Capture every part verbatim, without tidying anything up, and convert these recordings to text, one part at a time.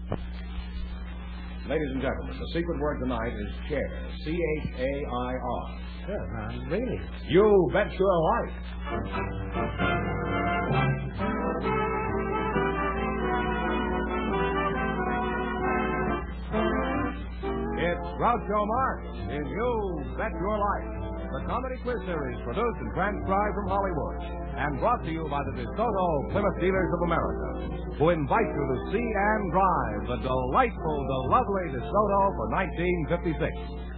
Ladies and gentlemen, the secret word tonight is chair. C H A I R. Sure, uh, really? You bet your life. It's Groucho Marx in You Bet Your Life, the comedy quiz series produced and transcribed from Hollywood and brought to you by the DeSoto Plymouth Dealers of America, who invite you to see and drive the delightful, the lovely DeSoto for nineteen fifty-six.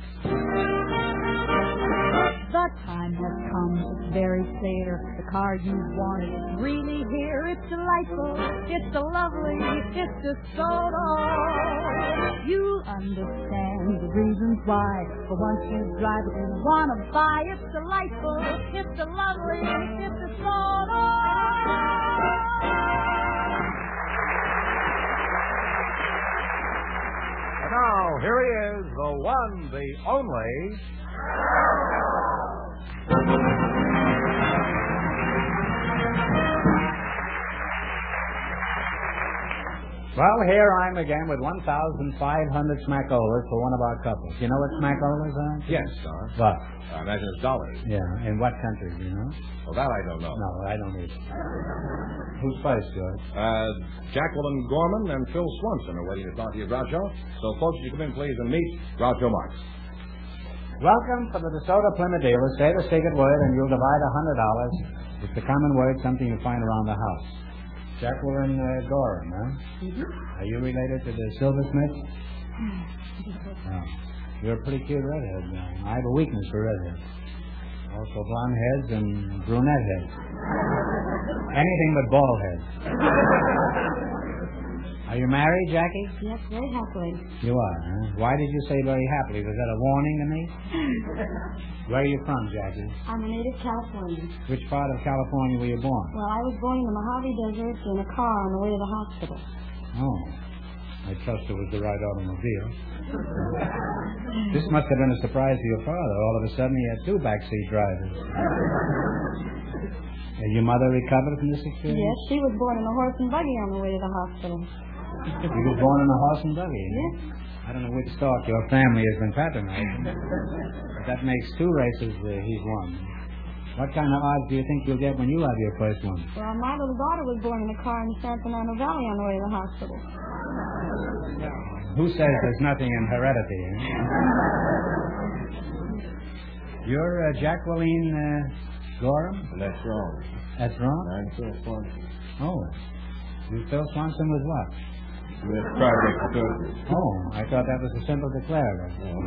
The time has come, it's very clear. The car you wanted is really here. It's delightful, it's the lovely, it's DeSoto. You'll understand the reasons why. For once you drive it and want to buy, it's delightful, it's the lovely, it's DeSoto. And now, here he is, the one, the only... Well, here I'm again with one thousand five hundred smackolas for one of our couples. You know what smackolas are? Yes, sir. What? I imagine it's dollars. Yeah, in what country, do you know? Well, that I don't know. No, I don't either. Who's first, George? Uh, Jacqueline Gorman and Phil Swanson are waiting to talk to you, Groucho. So, folks, you come in, please, and meet Groucho Marx. Welcome to the DeSoto Plymouth Dealers. Say the secret word, and you'll divide a hundred dollars. It's the common word, something you find around the house. Jacqueline uh, Gorham, huh? Mm-hmm. Are you related to the Silversmiths? Oh. You're a pretty cute redhead. Uh, I have a weakness for redheads. Also blonde heads and brunette heads. Anything but bald heads. Are you married, Jackie? Yes, very happily. You are, huh? Why did you say very happily? Was that a warning to me? Where are you from, Jackie? I'm a native Californian. Which part of California were you born? Well, I was born in the Mojave Desert in a car on the way to the hospital. Oh. I trust it was the right automobile. This must have been a surprise to your father. All of a sudden, he had two backseat drivers. Has your mother recovered from this experience? Yes, she was born in a horse and buggy on the way to the hospital. You were born in a horse and buggy? Yes. I don't know which stock your family has been patronizing. But that makes two races uh, he's won. What kind of odds do you think you'll get when you have your first one? Well, my little daughter was born in a car in San Fernando Valley on the way to the hospital. Who says there's nothing in heredity? Eh? You're uh, Jacqueline uh, Gorham? That's wrong. That's wrong? I'm Phil Swanson. Oh. You Phil Swanson with what? With Project Associates. Oh, I thought that was a simple declarator.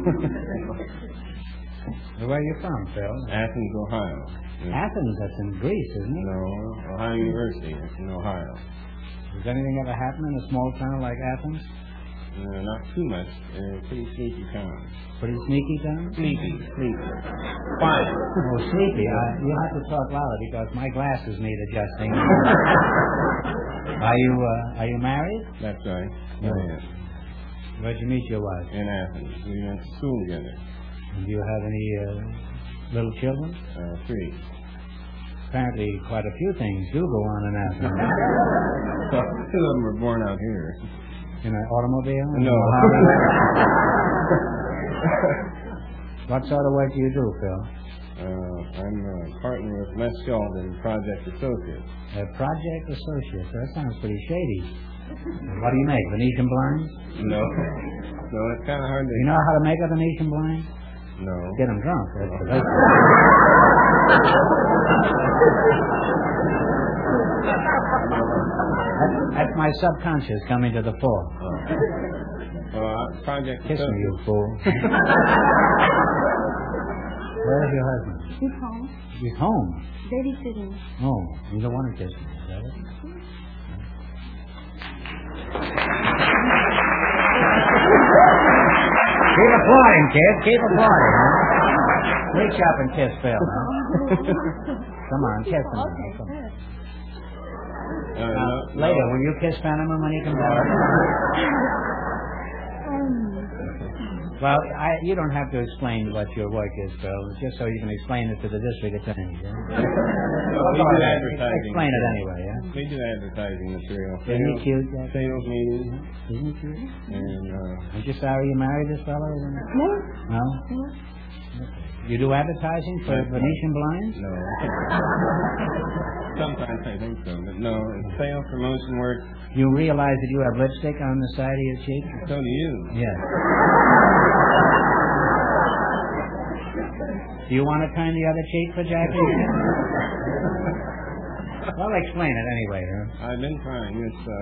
Where are you from, Phil? Athens, Ohio. Athens, that's in Greece, isn't it? No, Ohio University. It's in Ohio. Does anything ever happen in a small town like Athens? Uh, not too much. Uh, pretty sneaky town. Pretty sneaky town? Sleepy, sleepy. Fine. Oh, sleepy. I, you'll have to talk louder because my glasses need adjusting. Are you uh, are you married? That's right. No. I am. Where'd you meet your wife? In Athens. We went to school together. And do you have any uh, little children? Uh, three. Apparently quite a few things do go on in Athens. Two of them were born out here. In an automobile? No. What sort of work do you do, Phil? Uh, I'm a partner with Les Schuld in Project Associates. Uh, Project Associates. That sounds pretty shady. What do you make? Venetian blinds? No. No, it's kind of hard to... You know how to make a Venetian blind? No. Get them drunk. That's the best. That's, that's my subconscious coming to the fore. Oh. Uh, Project Kiss me, you Associates. fool. Where's your husband? He's home. He's home. Babysitting. Oh, you don't want to kiss me, is that it? Keep applauding, kids. Keep applauding. Huh? Reach up and kiss Phil, huh? Come on, kiss him. Okay, Come on. good. Uh, Uh, no, later, no. will you kiss Panama when he comes out? Well, I, you don't have to explain what your work is, Phil, just so you can explain it to the district attorney. Yeah? Well, we do advertising. Explain it anyway, yeah? We do advertising material. Isn't he cute, Jack? Sales meetings. Isn't he cute? And, uh... Aren't you sorry you married this fellow? No. No? No. You do advertising for Venetian blinds? No. Sometimes I think so, but no, it's sales promotion work. You realize that you have lipstick on the side of your cheek? So do you. Yes. Do you want to turn the other cheek for Jackie? Well, explain it anyway, huh? I've been trying. It's, uh...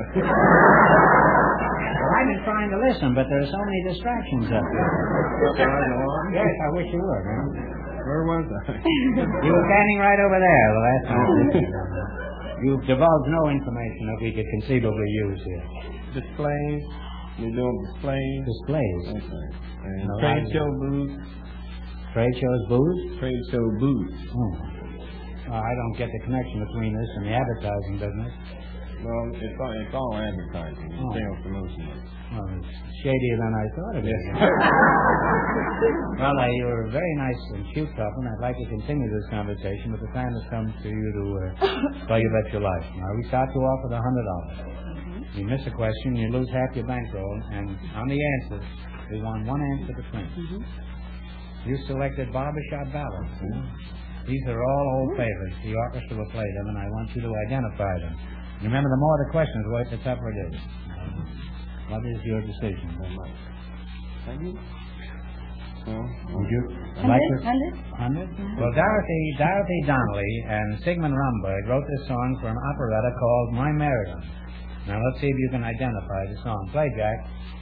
Well, I've been trying to listen, but there are so many distractions up here. Yes, I wish you would, huh? Where was I? You were standing right over there the last time. You've divulged no information that we could conceivably use here. Displays. We're doing displays. Displays. Okay. And No, trade I- show booths. Trade shows, booths? Trade show booths. Hmm. Well, I don't get the connection between this and the advertising business. Well, it's all, it's all advertising. It's Oh. sales promotion. Well, it's shadier than I thought it was. Well, uh, you're a very nice and cute couple, and I'd like to continue this conversation, but the time has come for you to uh, play You Bet Your Life. Now, we start you off with a hundred dollars. You miss a question, you lose half your bankroll, and on the answers, we want one answer between. Mm-hmm. You selected barbershop ballads. Hmm? These are all old favorites. The orchestra will play them, and I want you to identify them. Remember, the more the questions were, the tougher it is. What is your decision? Thank you. Well, Would you Hundred? like to... Hundred? Hundred? Well, Dorothy, Dorothy Donnelly and Sigmund Romberg wrote this song for an operetta called My Marion. Now, let's see if you can identify the song. Play, Jack.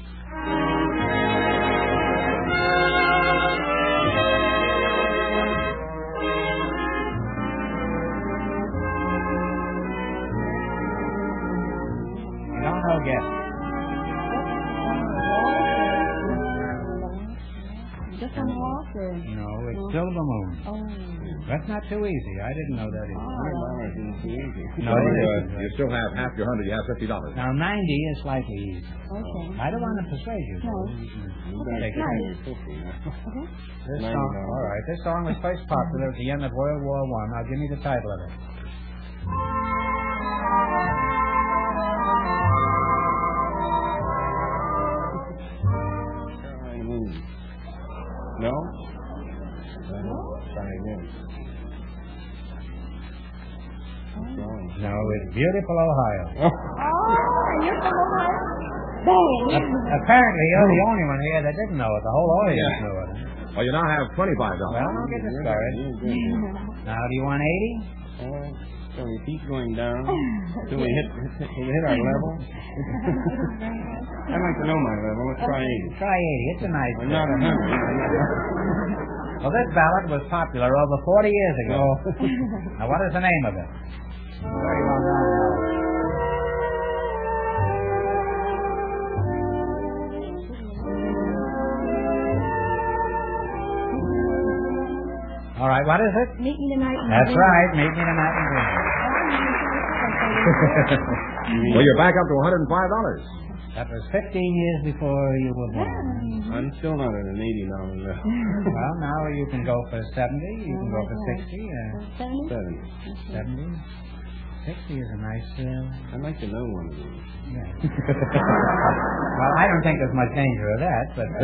You don't know, guess. Just on the walk or? No, it's Silver Moon. Oh. That's not too easy. I didn't know that either. dollars isn't too easy. No, Well, it you, isn't. uh, you still have half your hundred. You have fifty dollars. Now, ninety is slightly easy. Okay. I don't want to persuade you. No. You Okay, better nice. take fifty now. Okay. This ninety song, dollars. all right. This song was first popular at the end of World War One. Now, give me the title of it. Caroline Moon. No? No. Try again. What's wrong? No, it's Beautiful Ohio. Oh. Oh, and you're from Ohio? Dang. A- apparently, you're the only one here that didn't know it. The whole audience knew it. Well, you now have twenty-five Well, dollars. don't get discouraged. Now, do you want eighty? Uh, so we keep going down till we hit, hit, till we hit our level. I'd like to know my level. Let's try eighty. Try eighty. It's a nice. We're not a hundred. Well, this ballad was popular over forty years ago. Now, what is the name of it? Very well known. All right, what is it? Meet me tonight. in That's Green. right. Meet me tonight in Green. Well, you're back up to one hundred five dollars. That was fifteen years before you were born. I'm still not at an eighty dollars level. Well, now you can go for seventy. You can go for sixty. Uh, Seventy? Seventy. seventy. sixty is a nice. Uh, I'd like to know one of these. yeah. Well, I don't think there's much danger of that, but. Uh,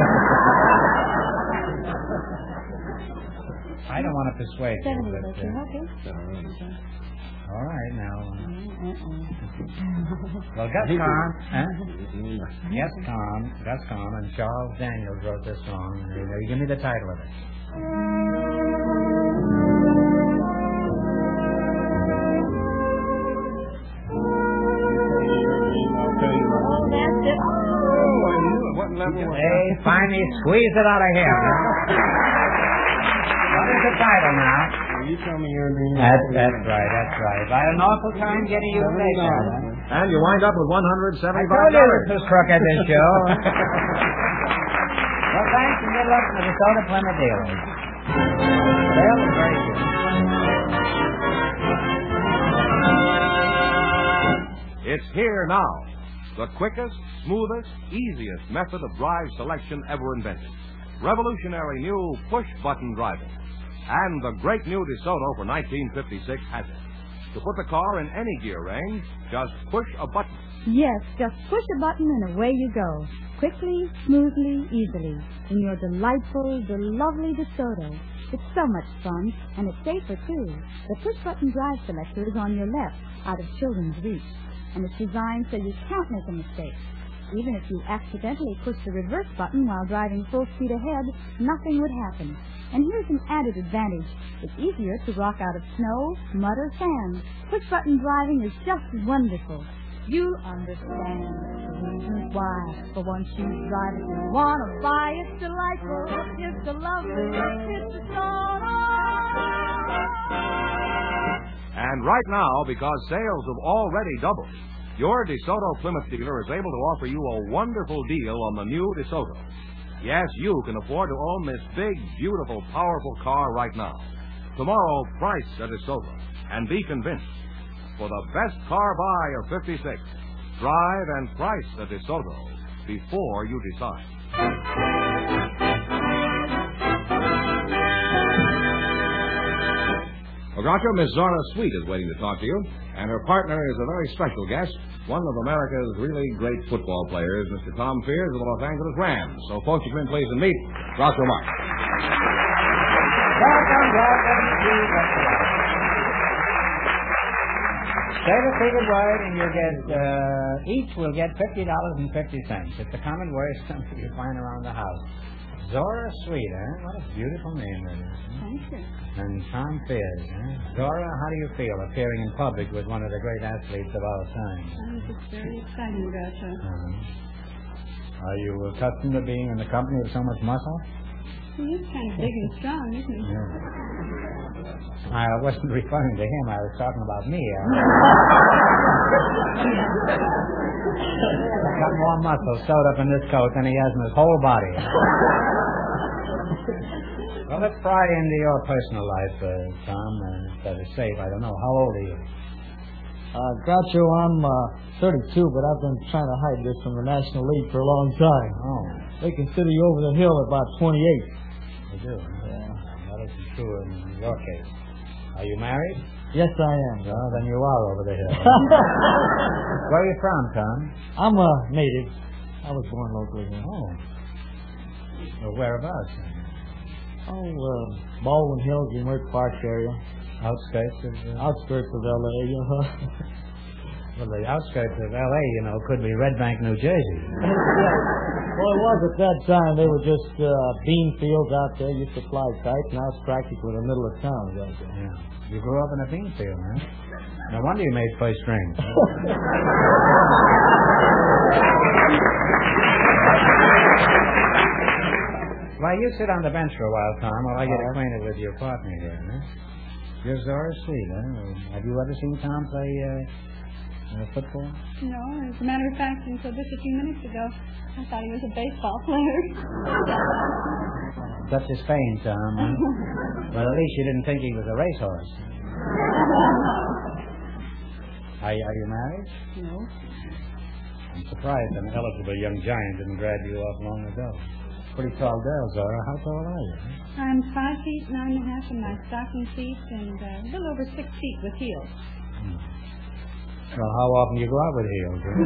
I don't want to persuade you, Seventy, but. okay. Uh, Okay. all right, now. Uh, Uh-uh. well, Gus Kahn, huh? Mm. Yes, Kahn, Gus Kahn, and Charles Daniels wrote this song. You know, give me the title of it. I'll tell you what. Oh, that's it. Oh, I knew it. What level was They finally squeezed it out of him. What is the title now? Well, you tell me your name. That's, that's right, that's right. I had an awful time getting you to play that. huh? And you wind up with one hundred I seventy-five told you dollars. this was crooked, this show. Well, thanks, and good luck to the Soda Plymouth dealers. Well, very good. It's here now. the quickest, smoothest, easiest method of drive selection ever invented. Revolutionary new push-button driving. And the great new DeSoto for nineteen fifty-six has it. To put the car in any gear range, just push a button. Yes, just push a button and away you go. Quickly, smoothly, easily. In your delightful, the lovely DeSoto. It's so much fun, and it's safer, too. The push-button drive selector is on your left, out of children's reach. And it's designed so you can't make a mistake. Even if you accidentally push the reverse button while driving full speed ahead, nothing would happen. And here's an added advantage. It's easier to rock out of snow, mud, or sand. Push-button driving is just wonderful. You'll understand the reasons why. For once you drive it, you want to buy. It's delightful. It's the lovely. It's the DeSoto. And right now, because sales have already doubled, your DeSoto Plymouth dealer is able to offer you a wonderful deal on the new DeSoto. Yes, you can afford to own this big, beautiful, powerful car right now. Tomorrow, price a DeSoto and be convinced. For the best car buy of fifty-six, drive and price a DeSoto before you decide. Well, Groucho, Miss Zora Sweet is waiting to talk to you, and her partner is a very special guest, one of America's really great football players, Mister Tom Fears of the Los Angeles Rams. So, folks, you come in, please, and meet Groucho Marx. Welcome, welcome to Say the secret word, and you'll get, uh, each will get fifty dollars and fifty cents. It's a common word something you find around the house. Zora Sweet, eh? What a beautiful name that is. Thank you. And Tom Fears, eh? Zora, how do you feel appearing in public with one of the great athletes of our time? Oh, it's very exciting, Groucho. Uh-huh. Are you accustomed to being in the company of so much muscle? He is kind of big and strong, isn't he? Yeah. I wasn't referring to him. I was talking about me. I've got more muscle sewed up in this coat than he has in his whole body. Well, let's pry into your personal life, uh, Tom. Uh, that is safe. I don't know. How old are you? Uh, Groucho, I'm uh, thirty-two, but I've been trying to hide this from the National League for a long time. Oh. They consider you over the hill at about twenty-eight. They do? Yeah. That isn't true in your case. Are you married? Yes, I am. Well, then you are over the hill. Where are you from, Tom? I'm a native. I was born locally here. Oh. Well, whereabouts? Oh, uh, Baldwin Hills, Emmert Park area. Outskirts of... Uh... Outskirts of L A, you know. Well, the outskirts of L A, you know, could be Red Bank, New Jersey. Well, it was at that time. They were just uh, bean fields out there. You used to fly kites. Now it's practically the middle of town. Right there. Yeah. You grew up in a bean field, huh? No wonder you made first string. Well, you sit on the bench for a while, Tom, while I get Uh-huh. acquainted with your partner here, huh? You're Zora Sweet, huh? Have you ever seen Tom play uh, uh, football? No, as a matter of fact, until just a few minutes ago, I thought he was a baseball player. Such is fame, Tom, huh? Well, at least you didn't think he was a racehorse. Are, are you married? No. I'm surprised an eligible young giant didn't grab you off long ago. Pretty tall girl, Zora. How tall are you? I'm five feet nine and a half in my stocking feet and uh, a little over six feet with heels. Hmm. Well, how often do you go out with heels? Huh?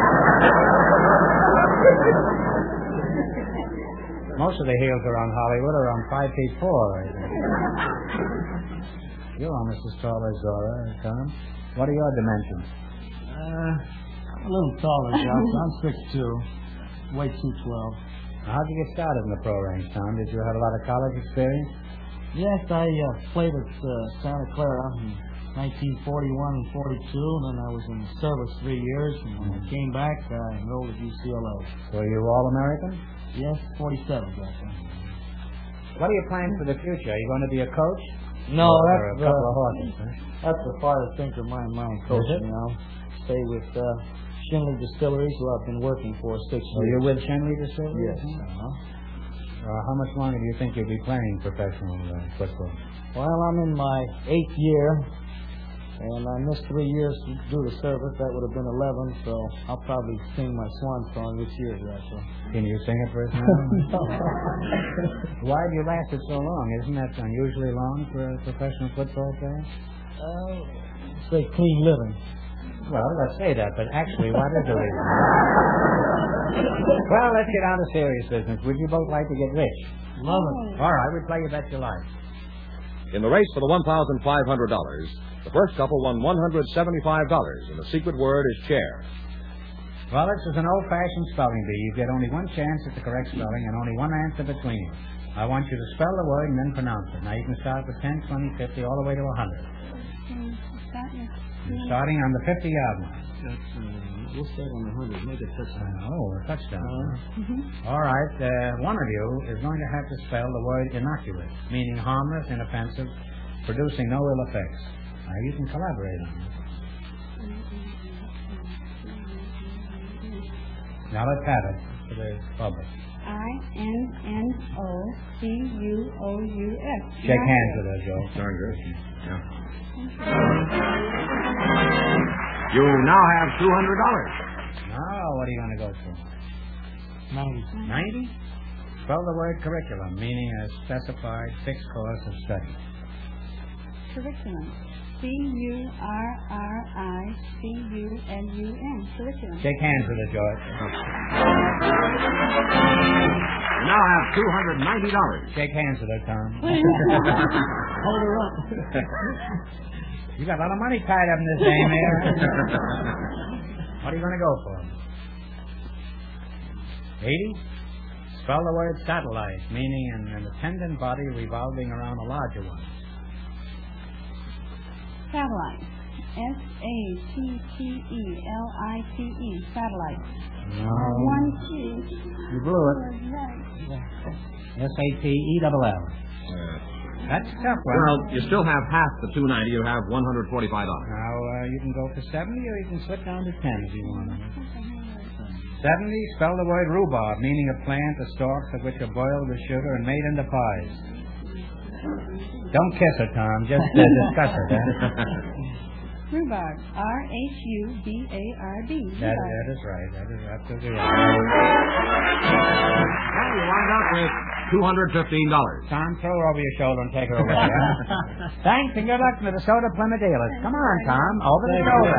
Most of the heels around Hollywood are around five feet four, I think. You're almost as tall as Zora, Tom. What are your dimensions? Uh, I'm a little taller, Groucho. I'm six two, weigh two twelve. Now, how'd you get started in the pro range, Tom? Did you have a lot of college experience? Yes, I uh, played at uh, Santa Clara in nineteen forty-one and forty-two, and then I was in service three years, and when I came back, I enrolled at U C L A. Were you All-American? Yes, forty-seven, Groucho. What are your plans for the future? Are you going to be a coach? No, or that's a the, couple of horses, huh? that's the farthest thinker of mine, mine coaching now. Stay with uh, Shinley Distilleries, who I've been working for six So years. you're with Shenley Distilleries? Yes. Uh-huh. Uh, how much longer do you think you'll be playing professional uh, football? Well, I'm in my eighth year, And I missed three years due to service. That would have been eleven, so I'll probably sing my swan song this year, Groucho. Can you sing it for us now? Why have you lasted so long? Isn't that unusually long for a professional football player? Uh, say clean living. Well, let's say that, but actually, what is the reason? Well, let's get on to serious business. Would you both like to get rich? Love it. All right, we play You Bet Your Life. In the race for the one thousand five hundred dollars, the first couple won one hundred seventy-five dollars, and the secret word is chair. Well, this is an old-fashioned spelling bee. You get only one chance at the correct spelling and only one answer between you. I want you to spell the word and then pronounce it. Now, you can start with ten, twenty, fifty, all the way to one hundred. You're starting on the fifty-yard line. That's, uh, we'll start on one hundred. Make a touchdown. Oh, a touchdown. Uh, Mm-hmm. All right, uh, one of you is going to have to spell the word innocuous, meaning harmless, inoffensive, producing no ill effects. Now, you can collaborate on it. Now, let's have it for the public. I N N O C U O U S. Shake hands with her, Joe. Darn good. Yeah. You now have two hundred dollars. Now, what are you going to go for? ninety. ninety? Spell the word curriculum, meaning a specified fixed course of study. Curriculum. C U R R I C U L U M. Curriculum. Shake hands with her, George. You now have two hundred ninety dollars. Shake hands with her, Tom. Hold her up. You got a lot of money tied up in this game here. What are you going to go for? eighty? Spell the word satellite, meaning an, an attendant body revolving around a larger one. Satellite. S A T T E L I T E. Satellite. No. One, two. You blew it. S A T E L L. That's a tough one. Well, you still have half the two ninety. You have one hundred forty-five dollars. Now, uh, you can go for seventy, or you can slip down to ten if you want. seventy, spell the word rhubarb, meaning a plant, the stalks of which are boiled with sugar and made into pies. Don't kiss her, Tom. Just uh, discuss it, eh? Rhubarb. R H U B A R B. That, that is right. That is absolutely right. Well, you wind up with two hundred fifteen dollars. Tom, throw her over your shoulder and take her away. Huh? Thanks, and good luck to the Soda Plymouth dealers. Come on, Tom. Over the shoulder.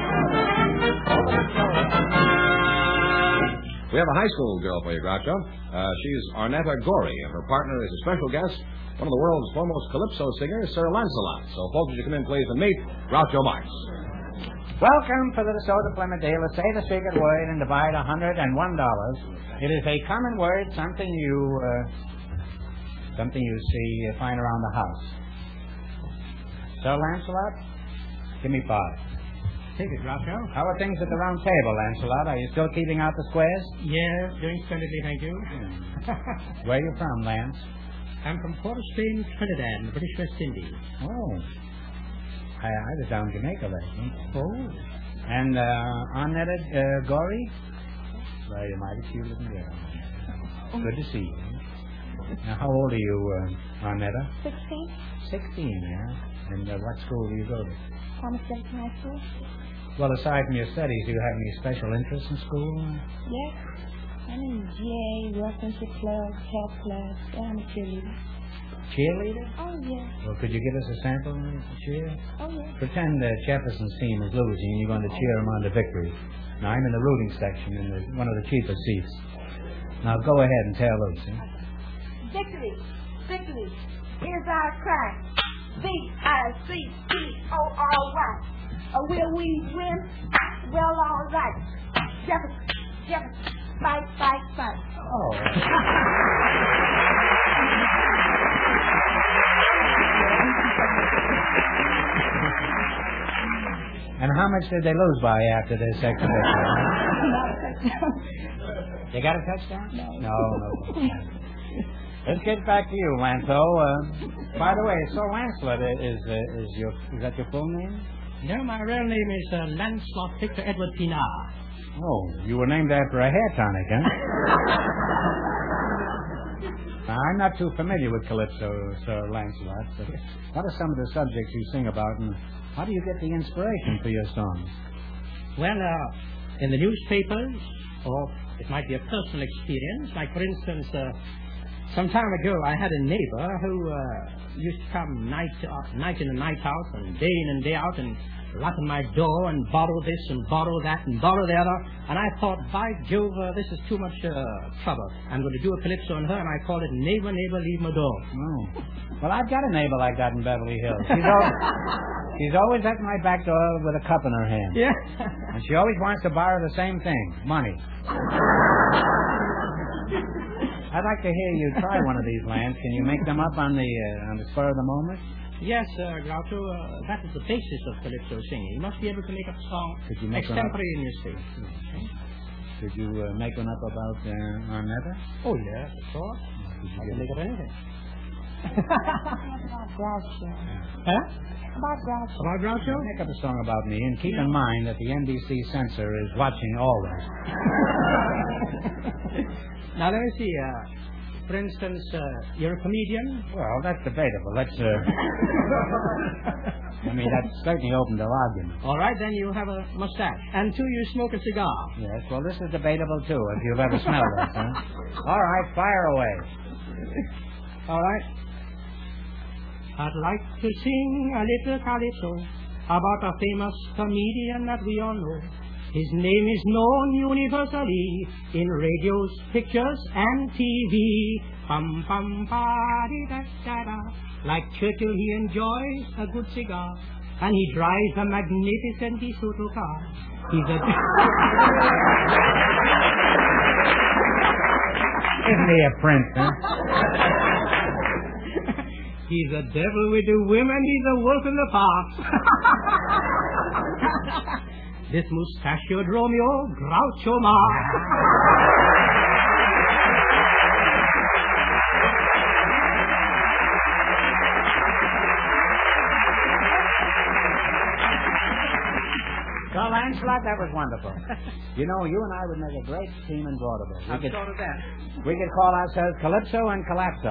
We have a high school girl for you, Groucho. Uh, she's Arnetta Gorey, and her partner is a special guest, one of the world's foremost calypso singers, Sir Lancelot. So, folks, would you come in, please, and meet Groucho Marx. Welcome to the Soda Plymouth dealers. Say the secret word and divide one hundred one dollars. It is a common word, something you, uh, something you see, uh, find around the house. Sir Lancelot, give me five. Take it, Groucho. How are things at the round table, Lancelot? Are you still keeping out the squares? Yeah, doing splendidly, thank you. Where are you from, Lance? I'm from Port of Spain, Trinidad, in the British West Indies. Oh. I, I was down in Jamaica lately. Oh. And, uh, Arnetta uh, Gorey? Well, you're mighty cute looking girl. Good to see you. Now, how old are you, uh, Arnetta? Sixteen. Sixteen, yeah? And uh, what school do you go to? Thomas Jefferson High School. Well, aside from your studies, do you have any special interests in school? Yes. I'm in G A, Workmanship Club, Health Club, and I'm a cheerleader. Cheerleader? Oh, yes. Well, could you give us a sample of the cheer? Oh, yes. Pretend that Jefferson's team is losing and you're going to cheer him on to victory. Now, I'm in the rooting section in the, one of the cheapest seats. Now, go ahead and tear loose. Huh? Victory! Victory! Here's our cry. V I C T O R Y. Uh, will we win? Well, all right. Jefferson, Jefferson, fight, fight, fight. Oh. And how much did they lose by after this exhibition? They got a touchdown? No. No, no. Let's get back to you, Lanto. Uh, by the way, so Lancelot is uh, is your is that your full name? No, my real name is uh, Lancelot Victor Edward Pinar. Oh, you were named after a hair tonic, huh? Now, I'm not too familiar with Calypso, Sir Lancelot. But what are some of the subjects you sing about, and How do you get the inspiration for your songs? Well, uh, in the newspapers, or it might be a personal experience. Like, for instance, uh, some time ago, I had a neighbor who uh, used to come night, uh, night in and night out, and day in and day out, and knock on my door and borrow this and borrow that and borrow the other. And I thought, by Jove, uh, this is too much uh, trouble. I'm going to do a calypso on her, and I called it Neighbor, Neighbor, Leave My Door. Oh. Well, I've got a neighbor like that in Beverly Hills. She's always, she's always at my back door with a cup in her hand. Yeah. And she always wants to borrow the same thing, money. I'd like to hear you try one of these, Lance. Can you make them up on the uh, on the spur of the moment? Yes, uh, Groucho, uh, that is the basis of calypso singing. You must be able to make up a song Could you make one up? extemporaneously. Okay. Could you uh, make one up about uh, Arnetta? Oh, yes, of course. Could you I get can make up anything. Groucho. Huh? About Groucho. About Groucho? Make up a song about me, and keep in mind that the N B C censor is watching always. Now, let me see. Uh, for instance, uh, you're a comedian. Well, that's debatable. That's, uh... I mean, that's certainly open to argument. All right, then you have a mustache. And two, you smoke a cigar. Yes, well, this is debatable, too, if you've ever smelled it, huh? All right, fire away. All right. I'd like to sing a little calypso about a famous comedian that we all know. His name is known universally in radios, pictures, and T V. Pum pum pa di da da da. Like Churchill, he enjoys a good cigar, and he drives a magnificent DeSoto car. He's a Isn't he a prince, huh? He's a devil with the women. He's a wolf in the park. This mustachioed Romeo, Groucho Marx. Well, Lancelot, that was wonderful. You know, you and I would make a great team in vaudeville. We I've could, thought of that. we could call ourselves Calypso and Collapso.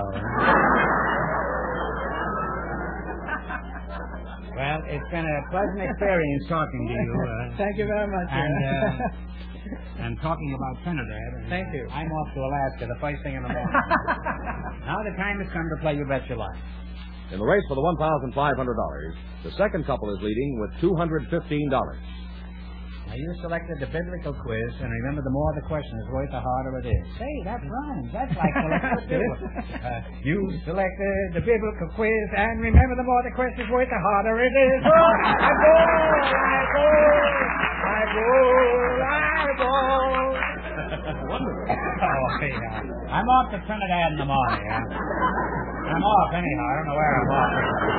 Well, it's been a pleasant experience talking to you. Uh, Thank you very much. and, uh, uh, and talking about Trinidad. And, Thank you. I'm off to Alaska the first thing in the morning. Now the time has come to play You Bet Your Life. In the race for the one thousand five hundred dollars, the second couple is leading with two hundred fifteen dollars. Now, you selected the biblical quiz, and remember, the more the question is worth, the harder it is. Say, that rhymes. That's like Calypso. uh, you selected the biblical quiz, and remember, the more the question is worth, the harder it is. Oh, I go, I go, I go, I go. Oh, yeah. I'm off to Trinidad in the morning. Yeah. I'm off anyhow. I don't know where I'm off.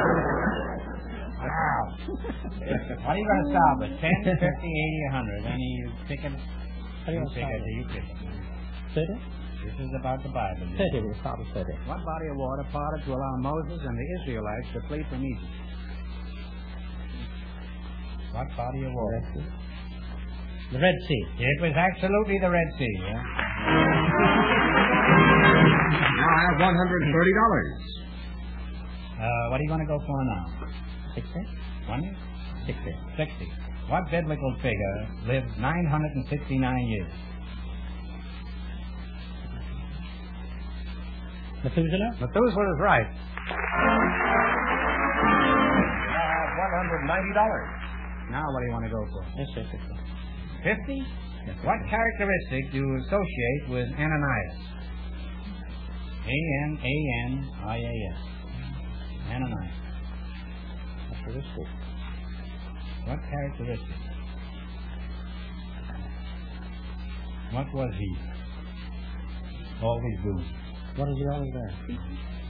Wow. What are you going to stop at? ten, fifty, eighty, a hundred? Any ticket? What do you want to ticket? stop Do you pick it? thirty? This is about the Bible. thirty, we'll stop at thirty. What body of water parted to allow Moses and the Israelites to flee from Egypt? What body of water? The Red Sea. It was absolutely the Red Sea, yeah? Now I have one hundred thirty dollars. Uh, what are you going to go for now? Sixty? One? Sixty. Sixty. What biblical figure lived nine hundred sixty-nine years? Methuselah? Methuselah is right. I have one hundred ninety dollars. Now what do you want to go for? Yes, sir, sixty. Fifty? What characteristic do you associate with Ananias? A N A N I A S. Ananias. Characteristic. What characteristic? What was he? Always doing. What is he always there?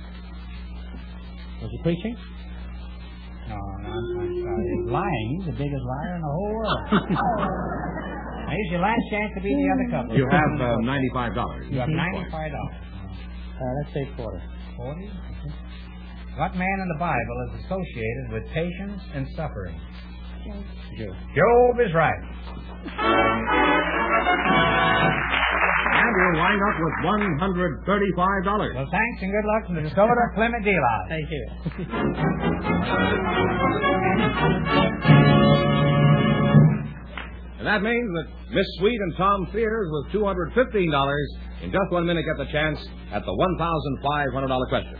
Was he preaching? No, no, I'm, I'm sorry. Lying. He's the biggest liar in the whole world. Now, here's your last chance to beat the other couple. You have uh, ninety-five dollars. You have ninety-five dollars. Uh, let's say forty. Forty? What man in the Bible is associated with patience and suffering? Job. Job is right. And will wind up with one hundred thirty-five dollars. Well, thanks and good luck from the DeSoto Plymouth dealer. Thank you. And that means that Miss Sweet and Tom Fears with two hundred fifteen dollars. In just one minute, get the chance at the one thousand five hundred dollars question.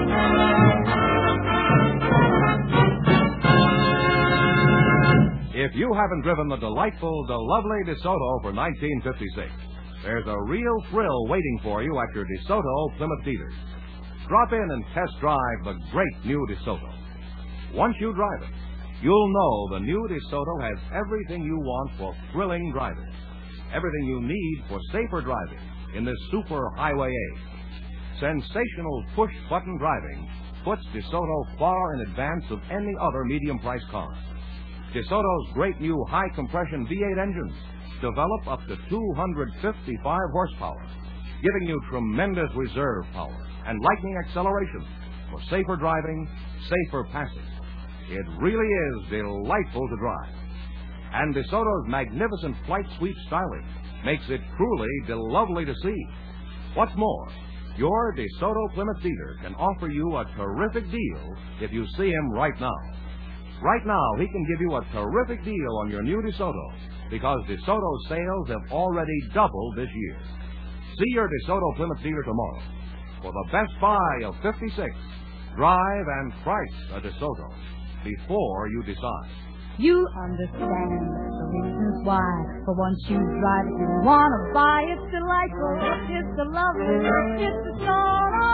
If you haven't driven the delightful, the lovely DeSoto for nineteen fifty-six, there's a real thrill waiting for you at your DeSoto Plymouth dealers. Drop in and test drive the great new DeSoto. Once you drive it, you'll know the new DeSoto has everything you want for thrilling driving, everything you need for safer driving in this super highway age. Sensational push-button driving puts DeSoto far in advance of any other medium-priced car. DeSoto's great new high-compression V eight engines develop up to two hundred fifty-five horsepower, giving you tremendous reserve power and lightning acceleration for safer driving, safer passing. It really is delightful to drive. And DeSoto's magnificent flight sweep styling makes it truly de-lovely to see. What's more, your DeSoto Plymouth dealer can offer you a terrific deal if you see him right now. Right now, he can give you a terrific deal on your new DeSoto because DeSoto's sales have already doubled this year. See your DeSoto Plymouth dealer tomorrow for the best buy of fifty-six. Drive and price a DeSoto before you decide. You understand the reasons why. For once you drive it, you want to buy. It's delightful. It's the lovely. It's the DeSoto.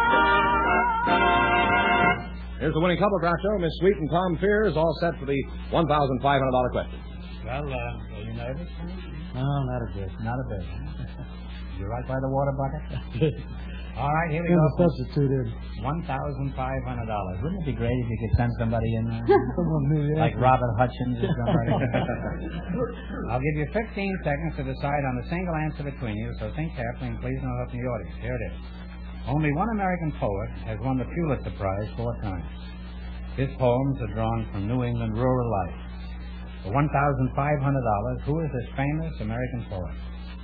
Here's the winning couple, Groucho. Miss Sweet and Tom Fears, all set for the one thousand five hundred dollars question. Well, uh, are you nervous? No, not a bit. Not a bit. You right by the water bucket? All right, here we Can go. the substitute in? one thousand five hundred dollars. Wouldn't it be great if you could send somebody in there? Someone knew that. Like Robert Hutchins or somebody. I'll give you fifteen seconds to decide on a single answer between you, so think carefully and please don't help the audience. Here it is. Only one American poet has won the Pulitzer Prize four times. His poems are drawn from New England rural life. For one thousand five hundred dollars, who is this famous American poet?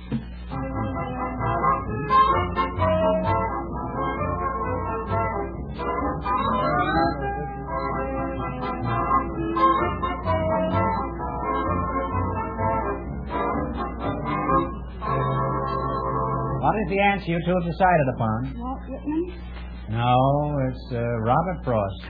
What is the answer you two have decided upon? Walt Whitman? No, it's uh, Robert Frost.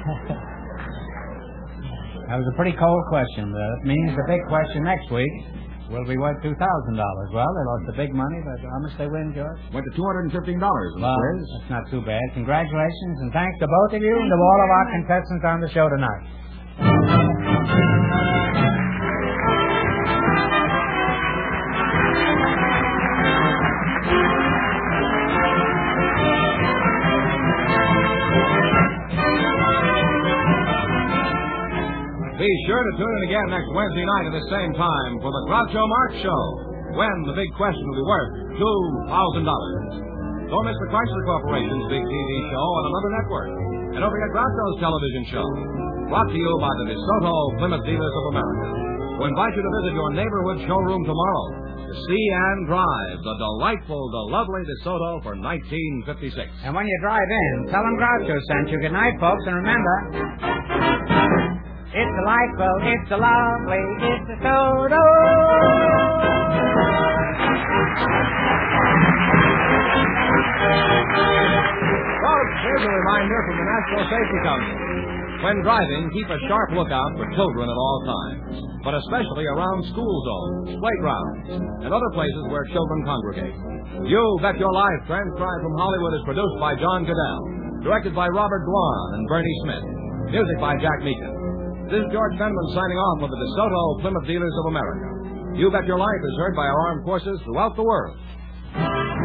That was a pretty cold question. That means the big question next week will be worth two thousand dollars. Well, they lost the big money, but how much they win, George? Went to two hundred fifteen dollars in the Well, quiz. that's not too bad. Congratulations, and thanks to both of you and to all of our contestants on the show tonight. Be sure to tune in again next Wednesday night at the same time for the Groucho Marx Show, when the big question will be worth two thousand dollars. Don't miss the Chrysler Corporation's big T V show on another network. And don't forget Groucho's television show, brought to you by the DeSoto Plymouth Dealers of America, who invite you to visit your neighborhood showroom tomorrow to see and drive the delightful, the lovely DeSoto for nineteen fifty-six. And when you drive in, tell them Groucho sent you. Good night, folks, and remember, it's delightful, it's the lovely, it's the DeSoto. Folks, here's a reminder from the National Safety Council. When driving, keep a sharp lookout for children at all times, but especially around school zones, playgrounds, and other places where children congregate. You Bet Your Life, transcribed from Hollywood, is produced by John Goodell, directed by Robert Dwan and Bernie Smith, music by Jack Meakin. This is George Fenneman signing off for the DeSoto Plymouth Dealers of America. You Bet Your Life is heard by our armed forces throughout the world.